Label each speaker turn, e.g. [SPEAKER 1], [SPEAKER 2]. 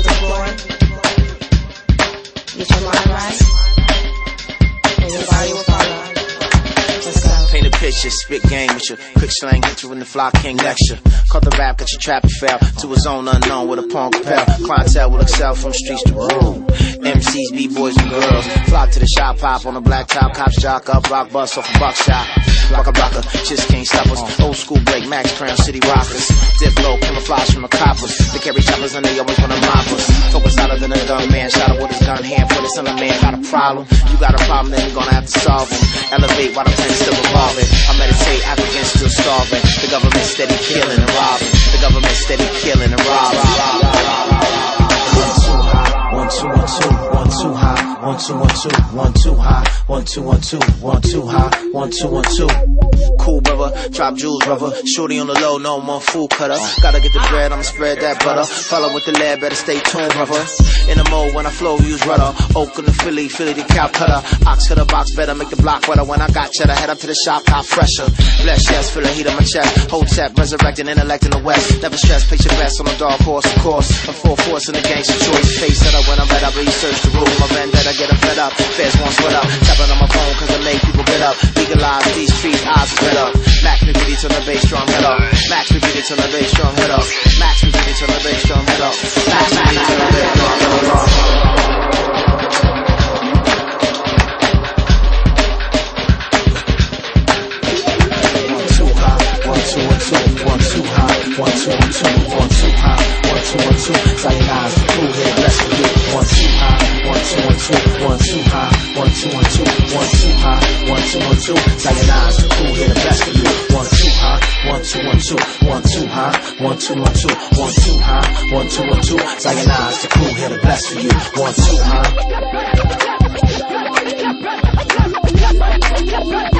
[SPEAKER 1] to deploy. Get your mind right, and your body will follow. Let's go.
[SPEAKER 2] Paint a picture, spit game with your quick slang, hit you in the Fly King lecture. Cut the rap, got your trap and fell to a zone unknown with a palm compel. Clientele will excel from streets to room. MCs, B-boys and girls flock to the shop, pop on the black top, cops jock up, rock bust off a buckshot. Blocker, just can't stop us. Old school break, Max Crown, City Rockers. Dip low, camouflage from the coppers. They carry choppers and they always wanna mop us. Focus hotter than a gun man, shot with his gun hand. For this other man got a problem. You got a problem, then you're gonna have to solve them. Elevate while the pen's still revolving. I meditate, Africans still starving. The government steady killing and robbing. The government steady killing and robbing. 1 2 1 2 1 2 high 1 2 1 2 1 2 high 1 2 1 2 1 2 high 1 2 1 2. Cool brother, drop jewels brother. Shorty on the low, no more fool cutter. Gotta get the bread, I'ma spread that butter. Follow with the lad, better stay tuned brother. In the mode when I flow, use rudder. Oakland to Philly, Philly to Calcutta. Ox to the box, better make the block wetter. When I got cheddar, head up to the shop, hot fresher. Bless yes, feel the heat on my chest. Hold tap, resurrecting intellect in the west. Never stress, picture best on the dark horse, of course. A full force in the gangster choice. Face set up when I'm read up, research the rule. My vendetta, get them fed up. Feds won't sweat up. Tapping on my phone cause I make people get up. Legalize these streets, eyes are red up. Max me beat it on the bass drum, head up. Max me beat it on the bass drum, head up. Max me beat it on the bass drum, head up. Max me beat it on the bass drum, head up. 1 2 high 1 2 1 2 1 2 high 1 2 1 2. Zionize the crew here, bless for you. 1 2 high 1 2 1 2 1 2 high 1 2 1 2 1 2 high 1 2 1 2. Zionize the crew here, bless for you. 1 2 high 1 2 1 2 1 2 high 1 2 1 2 1 2 high 1 2 1 2. Zionize the crew here, bless for you. 1 2 high.